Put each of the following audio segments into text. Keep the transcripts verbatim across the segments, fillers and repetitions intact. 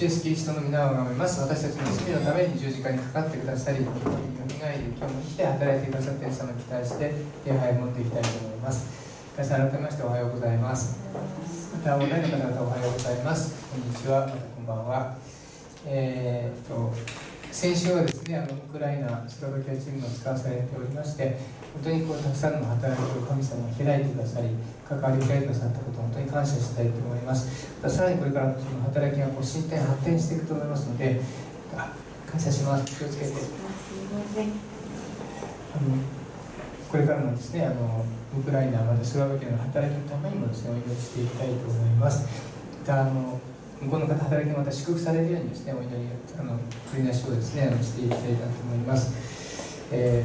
主イエスキリストの皆を崇めます。私たちの罪のために十字架にかかってくださり、よみがえり、今日も生きて働いてくださっている様に期待して礼拝を持っていきたいと思います。皆さん改めましておはようございます。またオンラインの方々おはようございます。こんにちは、またこんばんは。えー、っと先週はですね、あのウクライナスロバキアチームを使わされておりまして、本当にこうたくさんの働きを神様が開いてくださり、関わりを開いてくださったことを本当に感謝したいと思います。またさらにこれからその働きがこう進展発展していくと思いますので、あ感謝します。気をつけて。あのこれからもですね、あのウクライナまたスロバキアの働きのためにもですね、お祈りしていきたいと思います。またあの向こうの方働きがまた祝福されるようにですね、お祈りあの繰り出しをですね、あのしていきたいなと思います。え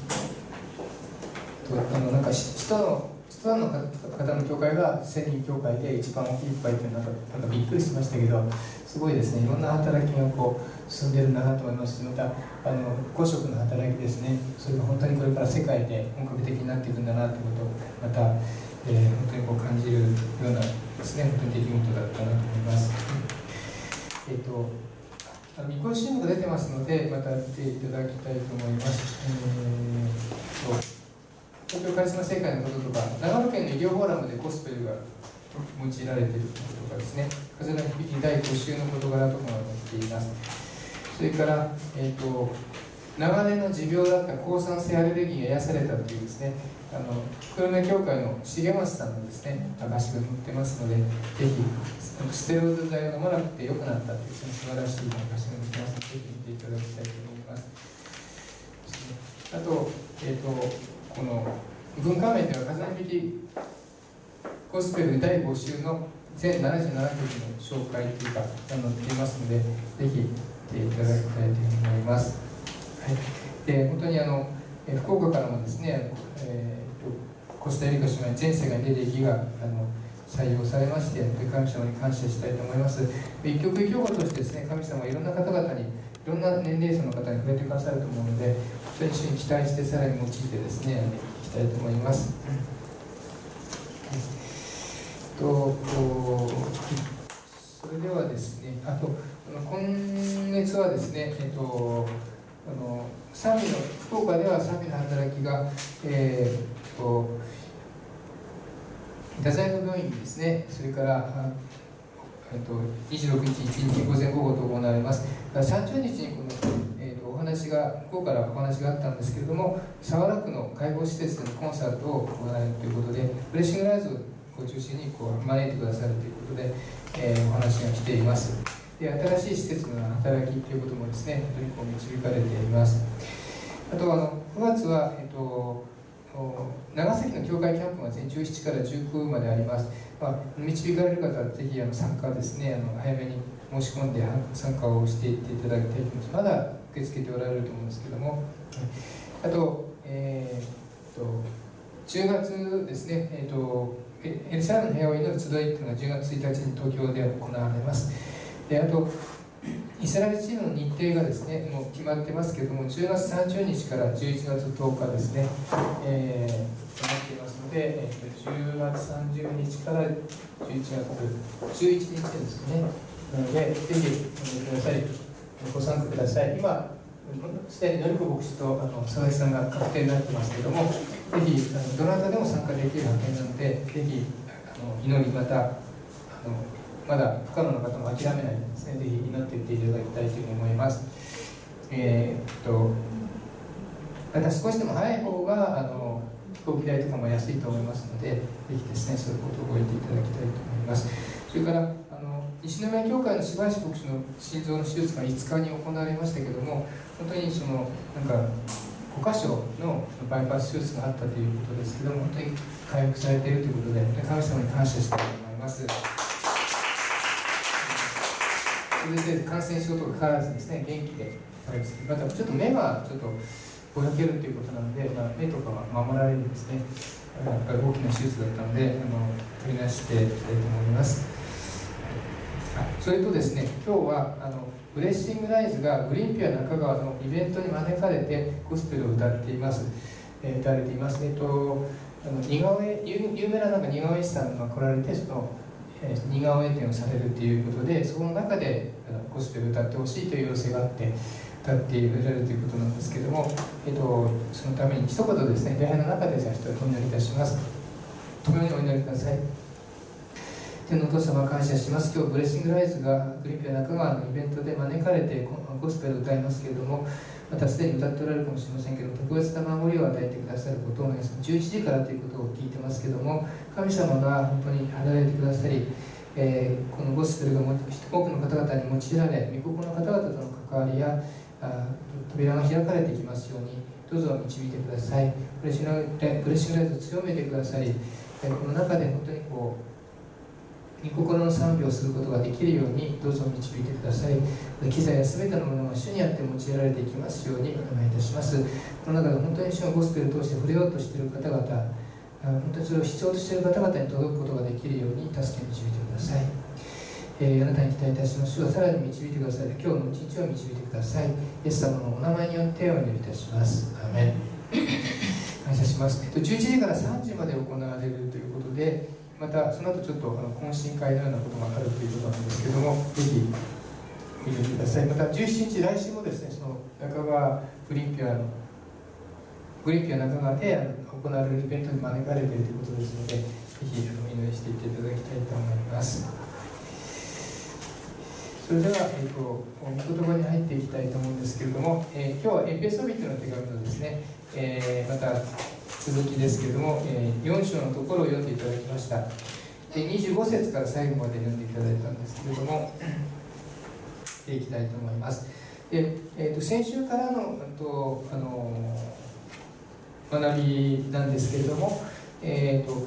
ー、あのなんか人の人の方の教会がせんにん教会で一番大きい教会というのはなんかなんかびっくりしましたけど、すごいですね、いろんな働きがこう進んでるんだなと思いますし、またあのご職の働きですね、それが本当にこれから世界で本格的になっていくんだなということをまた、えー、本当にこう感じるようなですね、本当に出来事だったなと思います。えっと見越し新聞が出てますので、また見ていただきたいと思います。えー、と東京カリスマ聖会のこととか、長野県の医療フォーラムでゴスペルが用いられていることとかですね、風の響きだいご週の事柄とかが載っています。それから、えー、と長年の持病だった抗酸性アレルギーが癒されたというですね、あの久留米教会の重松さんのですね証が載ってますので、ぜひステロイド剤を飲まなくて良くなったという素晴らしい証が載ってますので、ぜひ見ていただきたいと思います。あと、えー、とこの文化面では風の響きゴスペルだいご週の全ななじゅうななきょくの紹介というか載っていますので、ぜひ見ていただきたいと思います。はい、で本当にあの福岡からもですね、えー、コスタリカ姉妹全世界で歴があの採用されまして、神様に感謝したいと思います。一曲一曲としてですね、神様はいろんな方々に、いろんな年齢層の方に触れてくださると思うので、本当に一緒に期待してさらに用いてですね、いきたいと思います。とそれではですね、あと今月はですね、えっとあの賛美の福岡では賛美の働きが、えー、と太宰府病院ですね、それからえっとにじゅうろくにちいちにち午前午後と行われます。さんじゅうにちにこの、えー、とお話が向こうからお話があったんですけれども、早良区の介護施設でのコンサートを行われるということで、ブレッシングライズを中心にこう招いてくださるということで、えー、お話が来ています。で新しい施設の働きということもですね、本当にこう導かれています。あとあのくがつは、えっと、長崎の教会キャンプがじゅうしちからじゅうくまであります。まあ、導かれる方はぜひあの参加ですね、あの早めに申し込んで参加をしていっていただきたいと思います。まだ受け付けておられると思うんですけども、あと、えー、とじゅうがつですね、えー、とエルサレムの平和を祈る集いというのがじゅうがつついたちに東京で行われます。であとイスラエルチームの日程がですね、もう決まってますけれども、じゅうがつさんじゅうにちからじゅういちがつとおかですね、えー、となっていますので、えー、とじゅうがつさんじゅうにちからじゅういちがつじゅういちにちですね。なので、ぜひお願いください。ご参加ください。今、すでにのりこ牧師とあの佐々木さんが確定になってますけれども、ぜひあのどなたでも参加できる派遣なので、ぜひあの祈り、またあのまだ不可能な方も諦めないでですね、ぜひ祈っていっていただきたいと思います。えー、っとまた少しでも早い方があの飛行機代とかも安いと思いますので、ぜひですね、そういうことを覚えていただきたいと思います。それからあの西宮教会の柴橋牧師の心臓の手術がいつかに行われましたけども、本当にそのなんかご箇所のバイパス手術があったということですけども、本当に回復されているということで、神様に感謝したいと思います。それで感染症とかかからずですね、元気で、またちょっと目がちょっとぼやけるということなので、まあ、目とかは守られるんですね。やっぱり大きな手術だったので、あの取り出していきたいと思います。それとですね、今日はあのブレッシングライズがグリーンピア中川のイベントに招かれてゴスペルを歌っています。えー、歌われています。えっとあの似顔絵有名ななんか似顔絵師さんが来られて、その、えー、似似顔絵展をされるということで、その中でゴスペルを歌ってほしいという要請があって歌っていられるということなんですけれども、えっと、そのために一言ですね、礼拝の中でじゃあ一人お祈りいたします。共にお祈りください。天のお父様、感謝します。今日ブレッシングライズがグリーンピア中川のイベントで招かれてゴスペルを歌いますけれども、またすでに歌っておられるかもしれませんけども、特別な守りを与えてくださることをお願いします。じゅういちじからということを聞いてますけども、神様が本当に働いてくださり、えー、このゴスペルが多くの方々に用いられ、御心の方々との関わりやあ扉が開かれていきますように、どうぞ導いてください。ブレッシングライズを強めてくださり、この中で本当にこう御心の賛美をすることができるようにどうぞ導いてください。機材や全てのものが主にあって用いられていきますようにお願いいたします。この中で本当に主のゴスペルを通して触れようとしている方々、本当にそれを必要としている方々に届くことができるように助け導いてください。えー、あなたに期待いたします。主はさらに導いてください。今日の一日を導いてください。イエス様のお名前によってお祈りいたします。アーメン。感謝します。えっと、じゅういちじからさんじまで行われるということで、またその後ちょっとあの懇親会のようなことがあるということなんですけども、ぜひ見てみてください。またじゅうしちにち、来週もですね、その中川グリーンピアのグリーンピア中川で行われるイベントに招かれているということですので、ぜひお祈りしていっていただきたいと思います。それでは、えーと、御言葉に入っていきたいと思うんですけれども、えー、今日はエペソビトの手紙のですね、えー、また続きですけれども、えー、よん章のところを読んでいただきました。でにじゅうご節から最後まで読んでいただいたんですけれども、していきたいと思います。で、えー、と先週からの、とあの学びなんですけれども、えー、と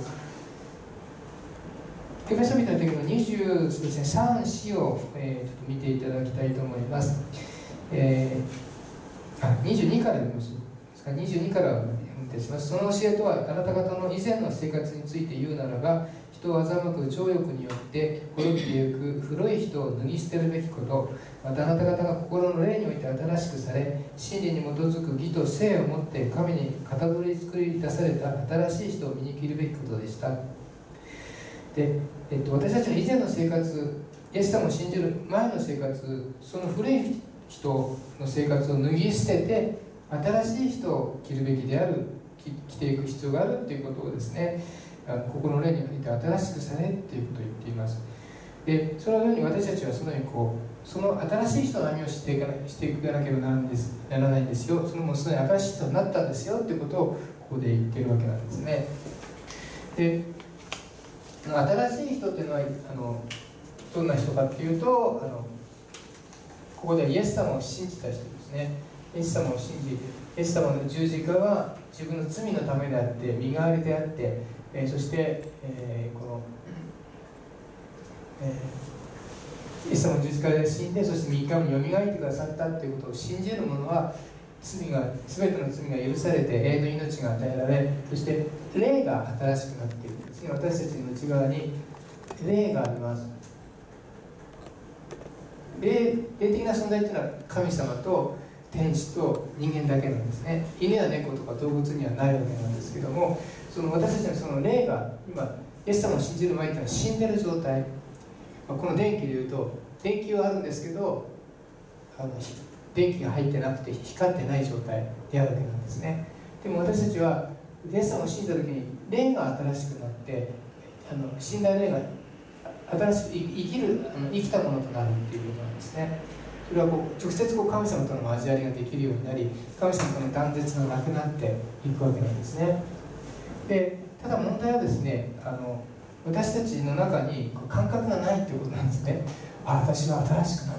エペソビトの手紙のにじゅうさん章を、えー、ちょっと見ていただきたいと思います。えー、あにじゅうにから読みます。にじゅうにからします。その教えとは、あなた方の以前の生活について言うならば、人を欺く情欲によって滅びてゆく古い人を脱ぎ捨てるべきこと、またあなた方が心の霊において新しくされ、真理に基づく義と聖をもって神に型取り作り出された新しい人を身に着るべきことでした。で、えっと、私たちの以前の生活、イエス様を信じる前の生活、その古い人の生活を脱ぎ捨てて新しい人を着るべきである、着ていく必要があるということをですね、心の霊において新しくされということを言っています。で、そのように私たちはそのようにこうその新しい人の歩みをしていかなしていかなければならないんですならないんですよ。そのもうすでに新しい人になったんですよということをここで言っているわけなんですね。で、新しい人っていうのはあのどんな人かっていうと、あのここではイエス様を信じた人ですね。イエス様を信じ、イエス様の十字架は自分の罪のためであって身代わりであって、えー、そして、えー、この、えー、イエス様の十字架で死んで、そしてみっかめによみがえってくださったということを信じる者は罪が全ての罪が許されて永遠の命が与えられ、そして霊が新しくなっているんですね。私たちの内側に霊があります。霊, 霊的な存在というのは神様と天使と人間だけなんですね。犬や猫とか動物にはないわけなんですけども、その私たちのその霊が今イエス様を信じる前というのは死んでる状態、この電気でいうと電気はあるんですけど、あの電気が入ってなくて光ってない状態であるわけなんですね。でも私たちはイエス様を信じた時に霊が新しくなって、あの死んだ霊が新しく生きるあの生きたものとなるっていうことなんですね。それはこう直接こう神様との交わりができるようになり、神様との断絶がなくなっていくわけなんですね。で、ただ問題はですね、あの私たちの中にこう感覚がないっていうことなんですね。あ、私は新しくなった、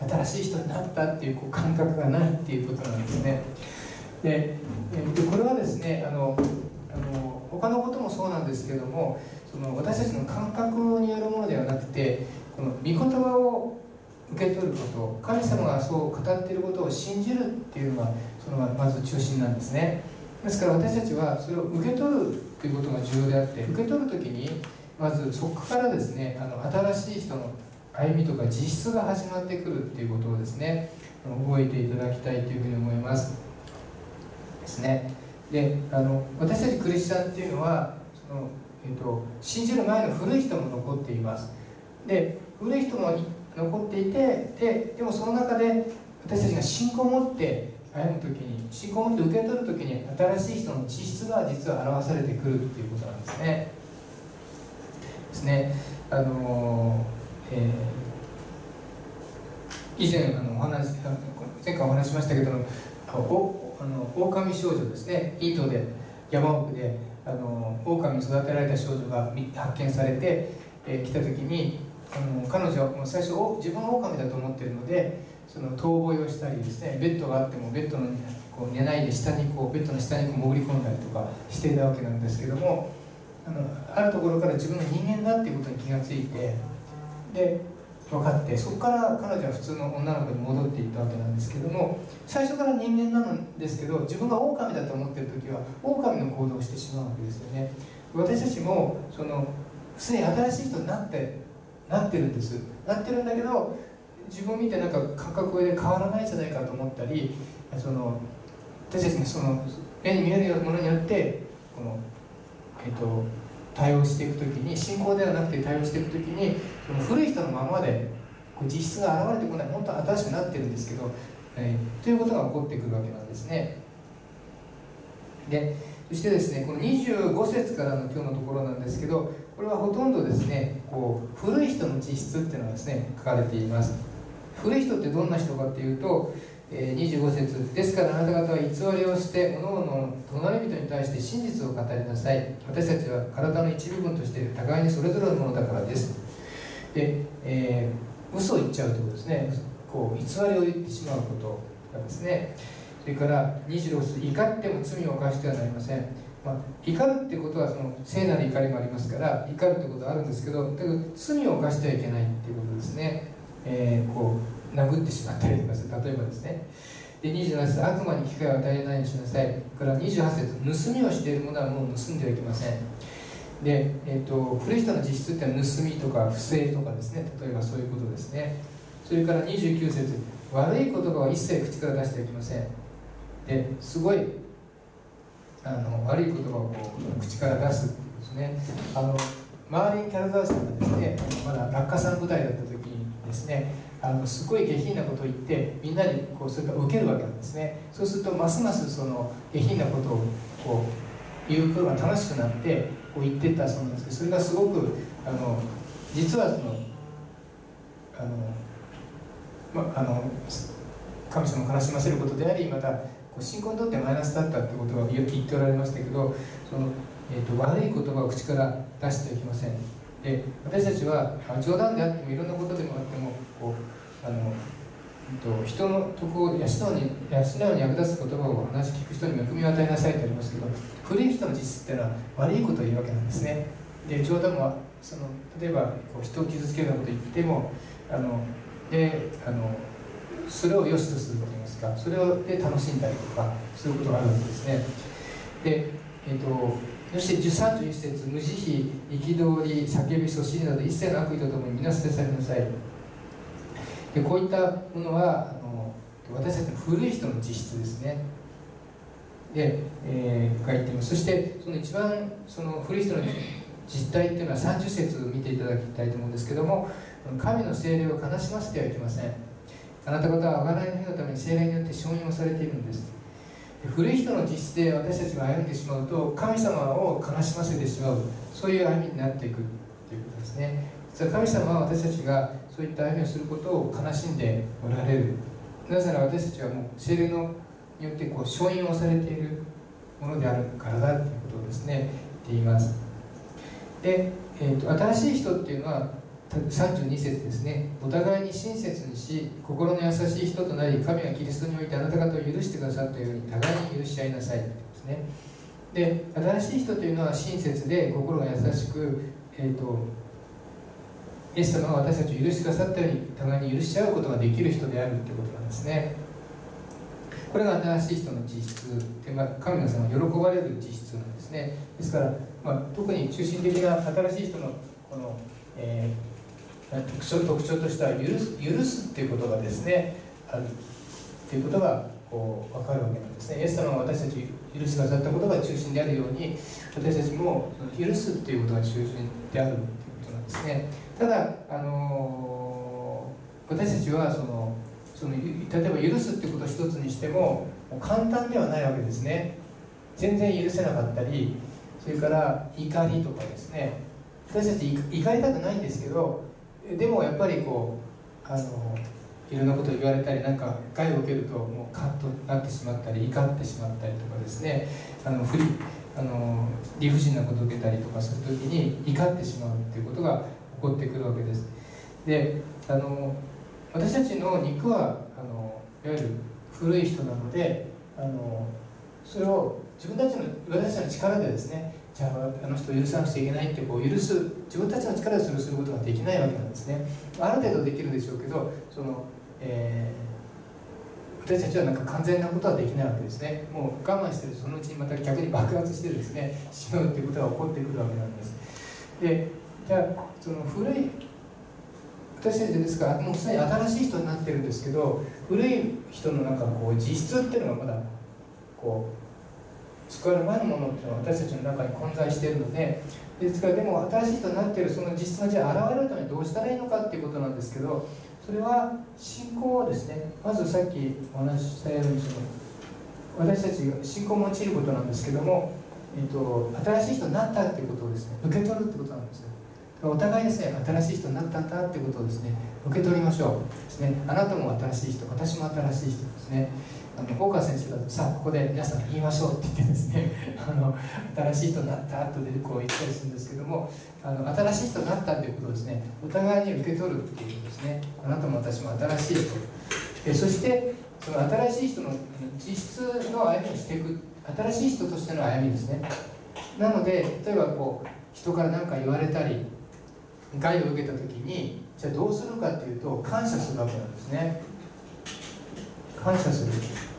新しい人になったっていう、こう感覚がないっていうことなんですね。で、でこれはですね、あのあの他のこともそうなんですけれども、その私たちの感覚によるものではなくて、この御言葉を受け取ること、神様がそう語っていることを信じるっていうのがそのまず中心なんですね。ですから私たちはそれを受け取るということが重要であって、受け取るときにまずそこからですね、あの新しい人の歩みとか実質が始まってくるっていうことをですね、覚えていただきたいというふうに思いますですね。で、あの私たちクリスチャンっていうのはその、 えー、と信じる前の古い人も残っています。で古い人も残っていて、ででもその中で私たちが信仰を持って歩む時に、信仰を持って受け取る時に新しい人の地質が実は表されてくるっていうことなんですね。ですね。あのーえー、以前あのお話前回お話しましたけども、おあの狼少女ですね、インドで山奥であの狼に育てられた少女が発見されて、えー、来た時にあの彼女はもう最初自分は狼だと思っているので、その遠吠えをしたりですね、ベッドがあってもベッドのこう寝ないで下にこうベッドの下にこう潜り込んだりとかしていたわけなんですけども、あのあるところから自分が人間だっていうことに気がついて、で分かって、そこから彼女は普通の女の子に戻っていったわけなんですけども、最初から人間なんですけど、自分が狼だと思っている時は狼の行動をしてしまうわけですよね。私たちもそのすでに新しい人になってなってるんですなってるんだけど、自分を見てなんか感覚で変わらないんじゃないかと思ったり、その私たちがその目に見えるようなものによってこの、えっと、対応していくときに、信仰ではなくて対応していくときに、その古い人のままでこう実質が現れてこない、本当は新しくなってるんですけど、えー、ということが起こってくるわけなんですね。でそしてですね、このにじゅうご節からの今日のところなんですけど、これはほとんどですね、こう古い人の実質っていうのがですね、書かれています。古い人ってどんな人かっていうと、えー、にじゅうご節、ですからあなた方は偽りを捨て、各々の隣人に対して真実を語りなさい。私たちは体の一部分として互いにそれぞれのものだからです。で、えー、嘘を言っちゃうということですね。こう偽りを言ってしまうことがですね。それからにじゅうろく節、怒っても罪を犯してはなりません。まあ、怒るってことはその聖なる怒りもありますから、怒るってことはあるんですけど、だけど罪を犯してはいけないっていうことですね。えー、こう殴ってしまったりとかする、例えばですね。でにじゅうなな節、悪魔に機会を与えないようにしなさい。からにじゅうはち節、盗みをしているものはもう盗んではいけません。で、えー、と古い人の実質っていうのは盗みとか不正とかですね、例えばそういうことですね。それからにじゅうきゅう節、悪い言葉は一切口から出してはいけません。ですごいあの悪い言葉をこう口から出すっていうですね。あのマーリン・キャルザーさんがですね、まだ落下山部隊だった時にですね、あのすごい下品なことを言ってみんなにこうそれから受けるわけなんですね。そうするとますますその下品なことをこう言うことが楽しくなってこう言ってったそうなんですけど、それがすごくあの実はそのあの、ま、あの神様を悲しませることであり、また信仰にとってマイナスだったってことは言っておられましたけど、その、えー、と悪い言葉を口から出してはいけません。で私たちは冗談であってもいろんなことでもあってもこうあの、えー、と人の徳を養うに養うに役立つ言葉を話聞く人に恵みを与えなさいとありますけど、古い人の実質っていうのは悪いことを言うわけなんですね。で冗談もその例えばこう人を傷つけるようなことを言ってもあのであのそれを良しとするといいますか、それをで楽しんだりとかそういうことがあるわけですね。で、えー、とそしてさんじゅういち節、無慈悲、憤り、叫び、そしりなど一切の悪意とともに皆捨て去りなさい。でこういったものはあの私たちの古い人の実質ですね。で、えー、書いています。そしてその一番その古い人の実態っていうのはさんじゅう節を見ていただきたいと思うんですけども、神の聖霊を悲しませてはいけません。あなた方は贖いの日のために聖霊によって承認をされているんです。古い人の実質で私たちが歩んでしまうと神様を悲しませてしまう、そういう歩みになっていくということですね。実は神様は私たちがそういった歩みをすることを悲しんでおられる。なぜなら私たちはもう聖霊のによってこう承認をされているものであるからだということをですね言っています。で、えーと、新しい人っていうのはさんじゅうに節ですね。お互いに親切にし心の優しい人となり、神がキリストにおいてあなた方を許してくださったように互いに許し合いなさいですね。で新しい人というのは親切で心が優しく、えーと、イエス様が私たちを許してくださったように互いに許し合うことができる人であるということなんですね。これが新しい人の実質で、まあ、神の様が喜ばれる実質なんですね。ですから、まあ、特に中心的な新しい人のこの、えー特徴, 特徴としては許す、許すっていうことがですねあるっていうことがこう分かるわけなんですね。イエス様が私たち許してくださったことが中心であるように、私たちも許すっていうことが中心であるということなんですね。ただ、あのー、私たちはそのその例えば許すってことを一つにしても簡単ではないわけですね。全然許せなかったり、それから怒りとかですね、私たち怒りたくないんですけど、でもやっぱりこうあのいろんなことを言われたり、なんか害を受けるともうカッとなってしまったり、怒ってしまったりとかですね、あの不利あの理不尽なことを受けたりとかするときに怒ってしまうっていうことが起こってくるわけです。で、あの私たちの肉はあのいわゆる古い人なので、あのそれを自分たちの私たちの力でですね、じゃああの人を許さなくちゃいけないってこう許す、自分たちの力でそれをすることができないわけなんですね。ある程度できるでしょうけど、その、えー、私たちはなんか完全なことはできないわけですね。もう我慢してるとそのうちにまた逆に爆発してですねしまうっていうことが起こってくるわけなんです。で、じゃあその古い私たちですからもうすでに新しい人になってるんですけど、古い人のなんかこう実質っていうのがまだこう救われる前のものっていうのは私たちの中に混在しているので、ですからでも新しい人になっているその実質がじゃあ現れるためにどうしたらいいのかっていうことなんですけど、それは信仰をですね、まずさっきお話ししたようにその私たちが信仰を用いることなんですけども、えーと、新しい人になったっていうことをですね受け取るってことなんですよ。お互いですね、新しい人になったんだっていうことをですね受け取りましょうですね。あなたも新しい人、私も新しい人ですね。あの大川先生だと、さあここで皆さん言いましょうって言ってですねあの新しい人になった後でこう言ったりするんですけども、あの新しい人になったっていうことをですねお互いに受け取るっていうことですね。あなたも私も新しい人、えそしてその新しい人の実質の歩みをしていく、新しい人としての歩みですね。なので例えばこう人から何か言われたり害を受けた時に、じゃあどうするかっていうと感謝するわけなんですね。感謝する、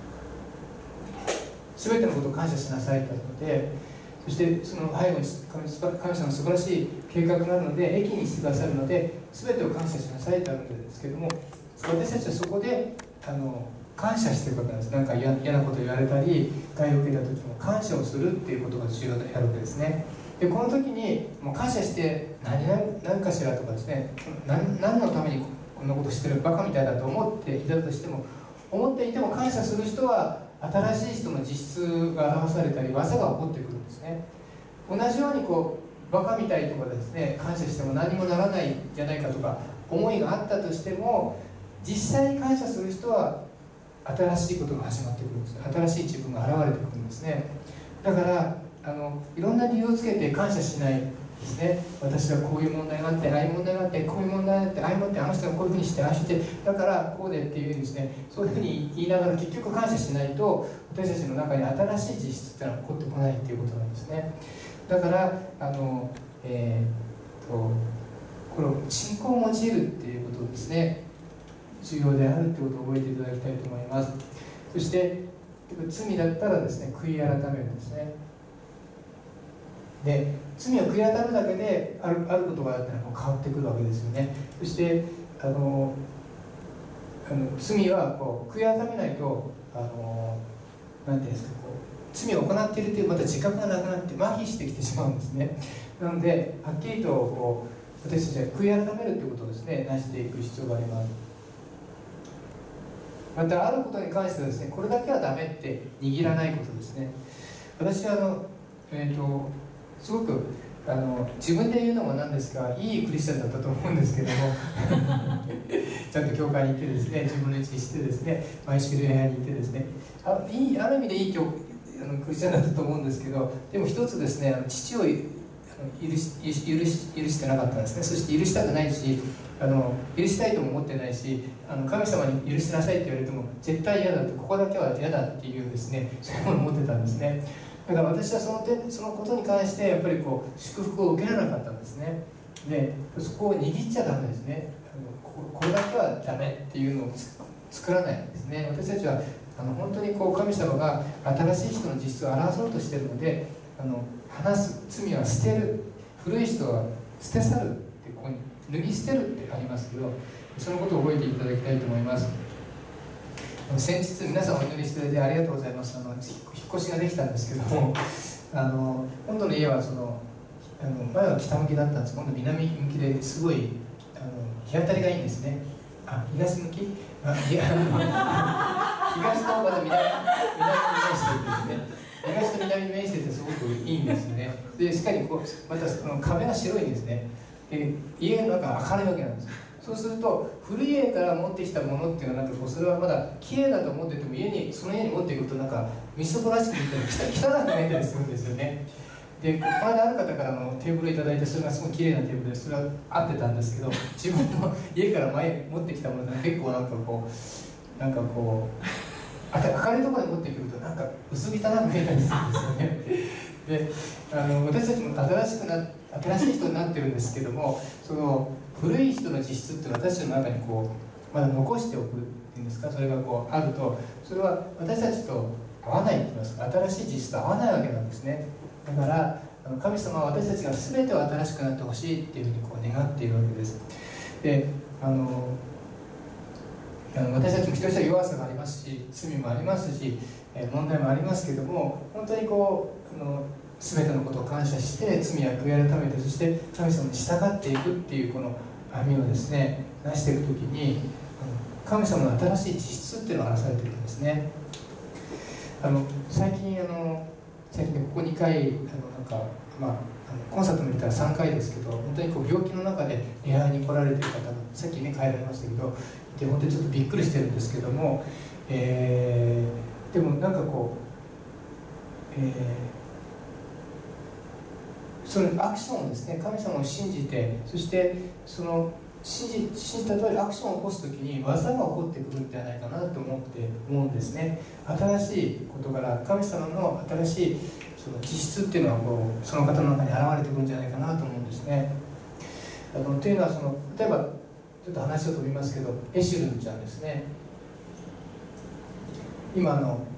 全てのことを感謝しなさいとあるので、そしてその背後に神様の素晴らしい計画があるので、益にしてくださるので全てを感謝しなさいとあるんですけども、私たちはそこであの感謝していくことなんです。なんか 嫌, 嫌なことを言われたり害を受けた時も感謝をするっていうことが重要であるわけですね。でこの時にもう感謝して何何かしらとかですね、何, 何のためにこんなことしてるバカみたいだと思っていたとしても、思っていても感謝する人は新しい人の実質が表されたり技が起こってくるんですね。同じようにこうバカみたいとかですね、感謝しても何もならないんじゃないかとか思いがあったとしても、実際に感謝する人は新しいことが始まってくるんです。新しい自分が現れてくるんですね。だからあのいろんな理由をつけて感謝しないですね。私はこういう問題があって、ああいう問題があって、こういう問題があって、ああいう問題あの人がこういうふうにして、ああしてだからこうでっていうふうにですね、そういうふうに言いながら結局感謝しないと、私たちの中に新しい実質っていうのは起こってこないっていうことなんですね。だからあの、えー、とこの信仰を用いるっていうことですね、重要であるということを覚えていただきたいと思います。そして罪だったらですね、悔い改めるんですね。で罪を悔い改めるだけである、あることがあったらもう変わってくるわけですよね。そしてあのあの罪はこう悔い改めないと、あのなんていうんですか、こう罪を行っているというまた自覚がなくなって麻痺してきてしまうんですね。なのではっきりとこう私たちは悔い改めるということをですね成していく必要があります。またあることに関してはですね、これだけはダメって握らないことですね。私はあの、えーと、すごくあの自分で言うのもなんですが、いいクリスチャンだったと思うんですけどもちゃんと教会に行ってですね、じゅうぶんのいちにしてですね、毎週礼拝に行ってですね、 あ, いいある意味でいい教あのクリスチャンだったと思うんですけど、でも一つですね、あの父を許し、許し、許してなかったんですね。そして許したくないし、あの許したいとも思ってないし、あの神様に許しなさいって言われても絶対嫌だって、ここだけは嫌だっていうですね、そういうものを持ってたんですね。だから私はその点、そのことに関してやっぱりこう祝福を受けられなかったんですね。でそこを握っちゃダメですね。あの こ, これだけはダメっていうのを作らないんですね。私たちはあの本当にこう神様が新しい人の実質を表そうとしているので、あの話す、罪は捨てる、古い人は捨て去るって、ここに脱ぎ捨てるってありますけど、そのことを覚えていただきたいと思います。 先日皆さんお祈りしていただいてありがとうございます。あの引っ越しができたんですけども、あの今度の家はそのあの前は北向きだったんです。今度南向きですごいあの日当たりがいいんですね。あ、東向き？あ、いや、東とまた南に面していてですね。東と南に面しててすごくいいんですよね。で、しっかりこうまたその壁が白いんですね。で、家の中明るいわけなんですよ。そうすると古い家から持ってきたものっていうのはなんかこうそれはまだ綺麗だと思ってても家にその家に持っていくとなんかみすぼらしく見たり汚く見えたりするんですよね。で、この間ある方からのテーブルをいただいて、それがすごい綺麗なテーブルでそれは合ってたんですけど、自分の家から前に持ってきたものが結構なんかこうなんかこうあ明るいところに持ってくるとなんか薄汚く見えたりするんですよね。で、あの私たちも新しくな新しい人になってるんですけども、その古い人の実質って私たちの中にこうまだ残しておくっていうんですか、それがこうあると、それは私たちと合わないって言いますか、新しい実質と合わないわけなんですね。だからあの神様は私たちが全てを新しくなってほしいっていうふうにこう願っているわけです。で、あのあの私たちも一人一人弱さがありますし、罪もありますし、え問題もありますけども、本当にこうあの全てのことを感謝して罪や悔い改めて、そして神様に従っていくっていうこの網をですね出していくときに、神様の新しい実質っていうのが話されているんですね。あの最近あの最近ここにかいあのなんか、まあ、あのコンサートも行ったらさんかいですけど、本当にこう病気の中で礼拝に来られている方がさっきね帰られましたけど、で本当にちょっとびっくりしてるんですけども、えー、でもなんかこう、えー、そのアクションをですね、神様を信じて、そしてその信じ信じた通りアクションを起こすときに技が起こってくるんじゃないかなと思って思うんですね。新しい事柄、神様の新しいその実質っていうのはこうその方の中に現れてくるんじゃないかなと思うんですね。あのというのはその例えばちょっと話を飛びますけど、エシュルンちゃんですね。今のあの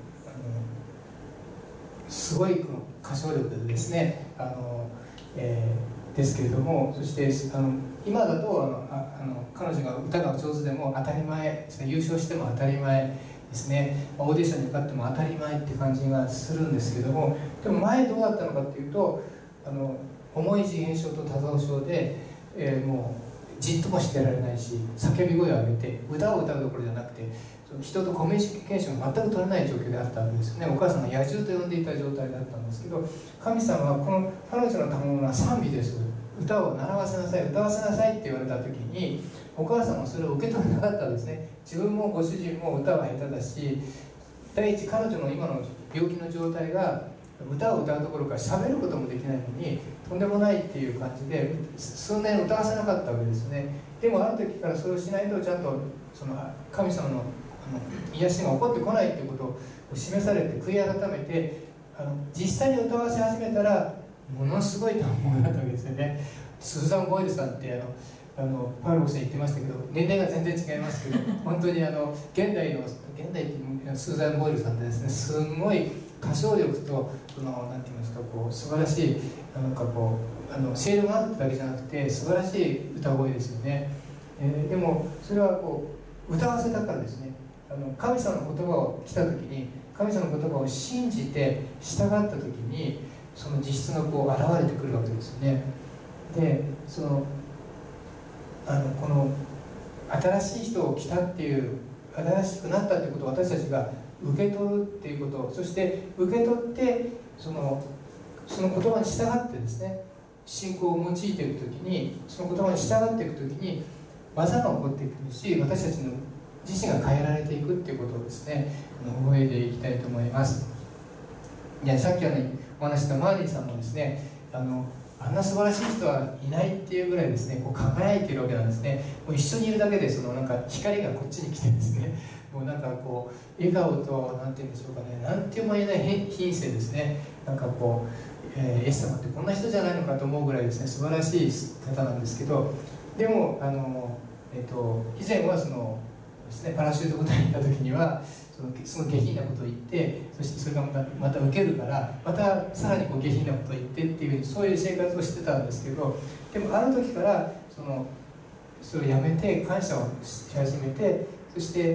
すごいこの歌唱力でですね、あの、えー、ですけれども、そしてあの今だとあのああの彼女が歌が上手でも当たり前ですね、優勝しても当たり前ですね、オーディションに受かっても当たり前って感じがするんですけども、でも前どうだったのかっていうと、あの重い自閉症と多動症で、えー、もうじっともしてられないし、叫び声を上げて歌を歌うどころじゃなくて、人とコミュニケーションが全く取れない状況であったわけですよね。お母さんが野獣と呼んでいた状態だったんですけど、神様はこの彼女の賜物は賛美です、歌を習わせなさい、歌わせなさいって言われた時に、お母さんはそれを受け取れなかったんですね。自分もご主人も歌は下手だし、第一彼女の今の病気の状態が歌を歌うところから喋ることもできないのにとんでもないっていう感じで数年歌わせなかったわけですね。でもある時からそれをしないとちゃんとその神様のあの癒しが起こってこないっていうことを示されて、悔い改めてあの実際に歌わせ始めたらものすごいと思いだったわけですよね。スーザン・ボイルさんってあのあのパウロさん言ってましたけど、年齢が全然違いますけど本当にあの現代の現代ってスーザン・ボイルさんってですね、すごい歌唱力とそのなんて言いますか、こう素晴らしいなんかこうあの声量があるだけじゃなくて素晴らしい歌声ですよね。えー、でもそれはこう歌わせたからですね。あの神様の言葉を来た時に、神様の言葉を信じて従った時にその実質がこう現れてくるわけですよね。で、そのあのこの新しい人を来たっていう、新しくなったっていうことを私たちが受け取るっていうこと、そして受け取ってそのその言葉に従ってですね、信仰を用いていくときに、その言葉に従っていくときに技が起こっていくし、私たちの自身が変えられていくっていうことをですね、覚えていきたいと思います。いや、さっきあのお話したマーリーさんもですね、あのあんな素晴らしい人はいないっていうぐらいですね、こう輝いているわけなんですね。もう一緒にいるだけでそのなんか光がこっちに来てですね、もうなんかこう笑顔となんて言うんでしょうかね、なんても言えない品性ですね。なんかこう、えー、イエス様ってこんな人じゃないのかと思うぐらいですね、素晴らしい方なんですけど、でもあの、えー、と以前はそのですね、パラシュート部隊に行った時にはそのすごい下品なことを言って、そしてそれがまたまた受けるからまたさらにこう下品なことを言ってっていうそういう生活をしてたんですけど、でもある時からそのそれをやめて感謝をし始めて、そして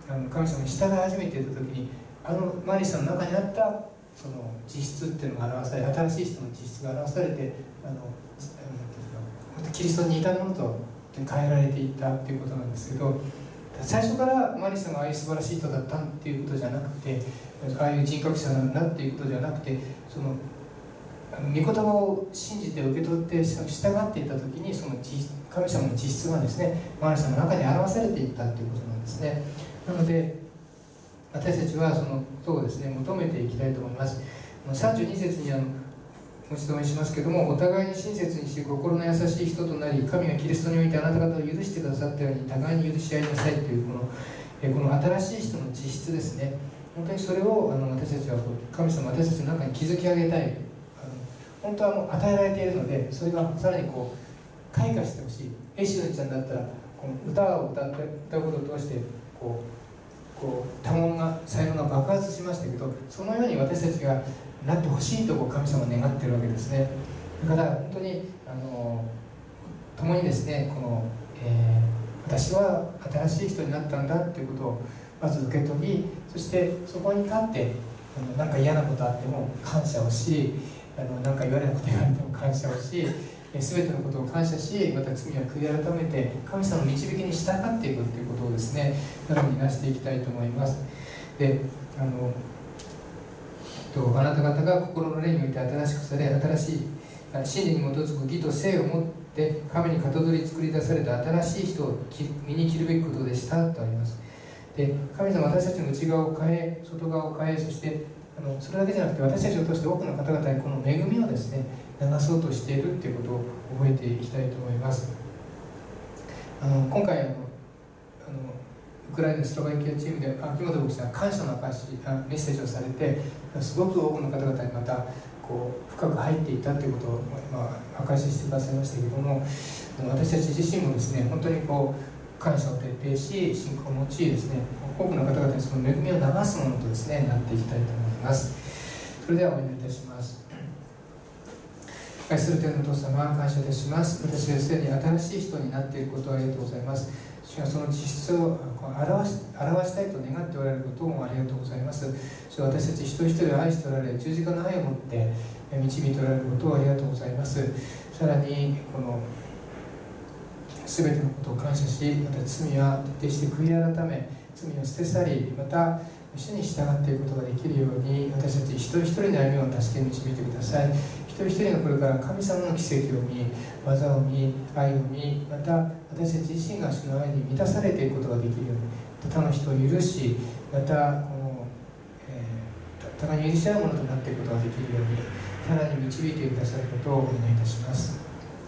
あの神様に従い始めていた時に、あのマリさんの中にあったその実質っていうのが表され、新しい人の実質が表されて、あのキリストに似たものと変えられていったっていうことなんですけど、最初からマリさんがああいう素晴らしい人だったっていうことじゃなくて、ああいう人格者なんだっていうことじゃなくて、その御言葉を信じて受け取って従っていた時に、その神様の実質がですね、マリさんの中に表されていったっていうことなんですね。なので私たちはそのことをですね、求めていきたいと思います。さんじゅうに節にあのもう一度お見せしますけども、お互いに親切にし心の優しい人となり、神がキリストにおいてあなた方を許してくださったように互いに許し合いなさいというこのえこの新しい人の実質ですね。本当にそれをあの私たちは神様、私たちの中に築き上げたい。あの本当はもう与えられているので、それがさらにこう開花してほしい。エシュンちゃんだったらこの歌を歌って歌うことを通してこうこう多聞が才能が爆発しましたけど、そのように私たちがなってほしいとこう神様は願っているわけですね。だから本当にあの共にですね、この、えー、私は新しい人になったんだということをまず受け取り、そしてそこに立ってあの何か嫌なことあっても感謝をし、あの何か言われなこと言われても感謝をし、全てのことを感謝し、また罪は悔い改めて神様の導きに従っていくということをですね、さらになしていきたいと思います。で、あのあなた方が心の霊において新しくされ、新しい真理に基づく義と聖を持って神にかたどり作り出された新しい人を身に着るべきことでしたとあります。で、神様は私たちの内側を変え、外側を変え、そしてあのそれだけじゃなくて私たちを通して多くの方々にこの恵みをですね流そうとしているということを覚えていきたいと思います。あの今回あのあのウクライナスロバキアチームで秋元牧師が感謝の証あメッセージをされて、すごく多くの方々にまたこう深く入っていたということを、まあ、証ししてくださいましたけれども、私たち自身もですね本当にこう感謝を徹底し信仰を持ちですね、多くの方々にその恵みを流すものとですねなっていきたいと思います。それではお祈りいたします。愛する天のお父様、感謝いたします。私がすでに新しい人になっていることをありがとうございます。主がその実質を表し、表したいと願っておられることもありがとうございます。主は私たち一人一人を愛しておられ、十字架の愛を持って導いておられることをありがとうございます。さらにこの全てのことを感謝し、また罪は徹底して悔い改め、罪を捨て去り、また主に従っていくことができるように、私たち一人一人の歩みを助け導いてください。一人一人のこれから神様の奇跡を見、技を見、愛を見、また私たち自身が主の愛に満たされていくことができるように、他の人を許し、またこの、えー、互いに許し合うものとなっていくことができるように、さらに導いてくださることをお願いいたします。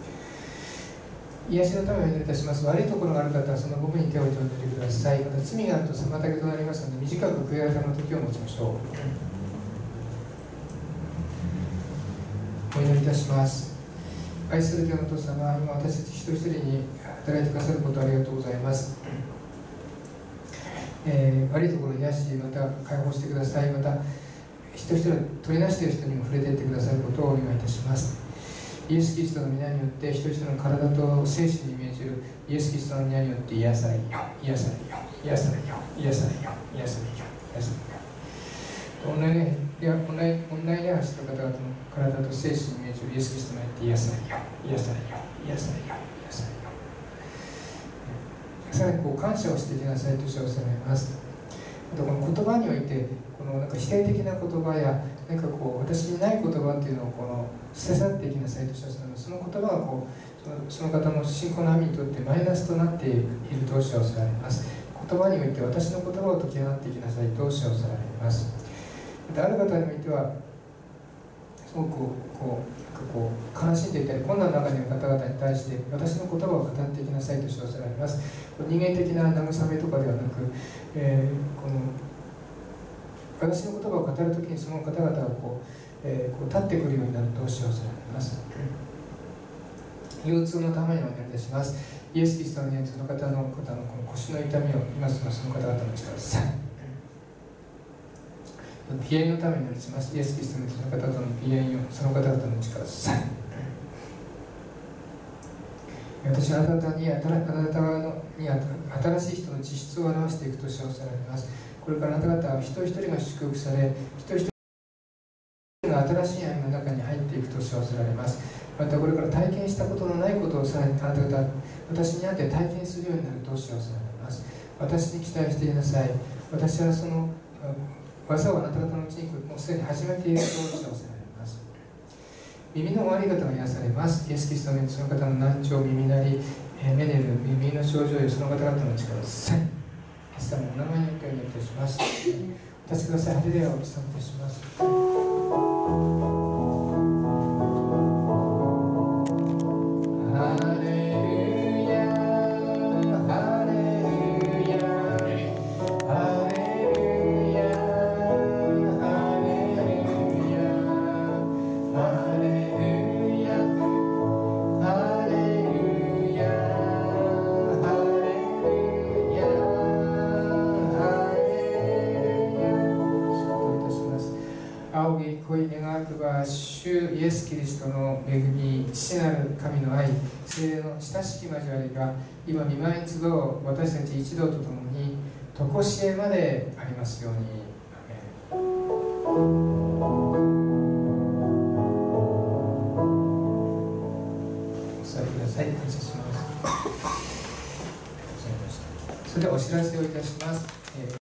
癒しのためにお祈りいたします。悪いところがある方はその部分に手を置いてお祈りください。また罪があると妨げとなりますので、短く悔い改めの時を持ちましょう。お祈りいたします。愛する天のお父様、今私たち一人一人に働いてくださることをありがとうございます。えー、悪いところを癒し、また解放してください。また一人一人取り出している人にも触れていってくださることをお願いいたします。イエス・キリストの皆によって一人一人の体と精神に命じるイエス・キリストの皆によって癒されよ、癒されよ、癒されよ、癒されよ、癒されよ、癒されよ。オンラインね、いやオンラインオンライン礼拝した方々の体と精神に命じるイエス・キリストによって癒されよ、癒されよ、癒されよ、癒されよ。さらにこう感謝をしていきなさいと称されます。あとこの言葉においてこのなんか否定的な言葉や何かこう私にない言葉っていうのをこの捨て去っていきなさいと称されます。その言葉がこうその方の信仰の網にとってマイナスとなっていると称されます。言葉において私の言葉を解き放っていきなさいと称されます。またある方においてはすごくこうなんかこう悲しんでいたり困難の中にいる方々に対して私の言葉を語っていきなさいと称されます。人間的な慰めとかではなく、えー、この私の言葉を語るときにその方々がこう、えー、こう立ってくるようになると称されます。腰痛のためにお願いいたします。イエス・キリストの念その方の方のこの腰の痛みを今すぐその方々の力さ鼻炎のためにお願いします。イエス・キリストのその方々の鼻炎をその方々の力さ私はあなたにあなたに与新しい人の実質を表していく年をされます。これからあなた方は一人一人が祝福され、一人一人が新しい歩みの中に入っていく年をされます。またこれから体験したことのないことをさらにあなた方は私にあって体験するようになる年をされます。私に期待していなさい。私はその技をあなた方のうちにもうすでに始めている年をされます。耳の悪い方が癒されます。イエス・キリストのその方の難聴、耳鳴り、メネル、耳の症状やその方々の力をさえイエス様のお名前によってお願いいたします。お立ちください。ハレルヤをお伝えいたします。主イエス・キリストの恵み、父なる神の愛、聖霊の親しき交わりが今御前に集う私たち一同と共に常しえまでありますように。アメン。お座りください。感謝します。それではお知らせをいたします。えー